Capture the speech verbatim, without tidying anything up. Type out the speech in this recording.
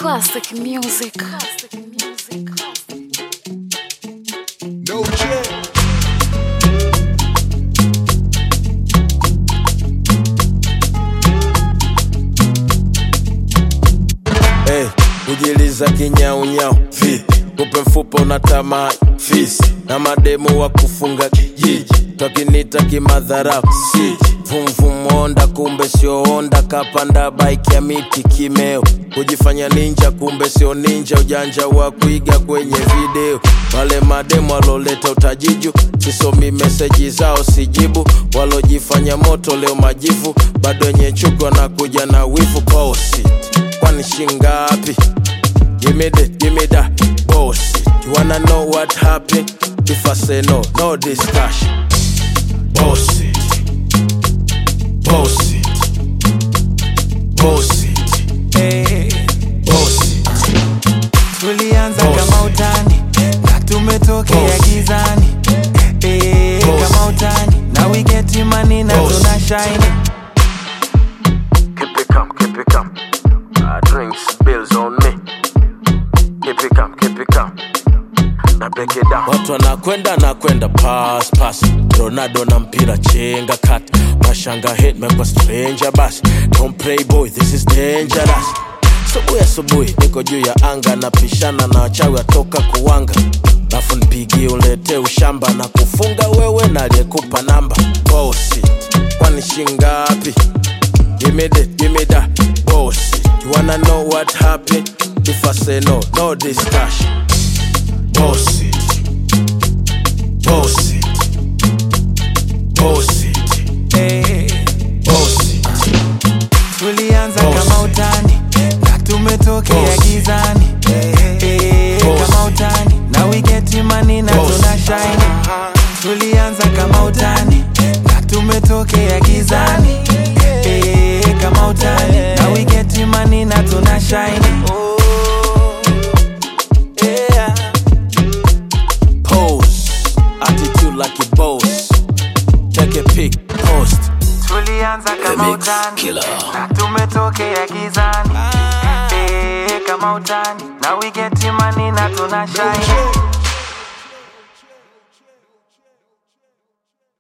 Classic music. Classic music. No check. Hey, ujiliza kinyau nyau fi kupe mfupa unatamaa fisi na mademu wa kufunga kijiji tokinita kimadharau si vum vum onda kumbe sio onda kapanda bike ya miti kimeo kujifanya ninja kumbe sio ninja ujanja wa kuiga kwenye video wale mademu waloleta utajiju sisomi meseji zao sijibu walojifanya moto leo majivu bado yenye chuko na kuja na wivu bossy kwani shingapi give me that give me that bullshit you wanna know what happened if I say no no discussion bullshit bullshit bullshit hey. bullshit Tulianza kama utani na tumetokea gizani hey, kama utani now we get money na tuna shine keep it calm keep it calm I drinks bills on me keep it calm keep it calm na break it down watu wanakwenda na kwenda pass pass Ronaldo na mpira chenga cut mashanga hit me kwa stranger bas don't play boy this is dangerous subuhi asubuhi niko juu ya anga na pishana na wachawi atoka kuwanga lafu nipigie ulete ushamba na kufunga wewe na aliyekupa namba bossy kwani shingapi give me that give me that bullshit you wanna know what happened if I say no no discussion bullshit bullshit bullshit hey. bullshit Tulianza kama utani na tumetokea gizani hey, kama utani now we get money na tuna shine Tulianza kama utani na tumetokea gizani hey, kama utani now we get money na tuna shine oh, yeah. Pose attitude like a boss take a pic post Tulianza kama utani na tumetokea gizani hey, kama utani now we get money na tuna shine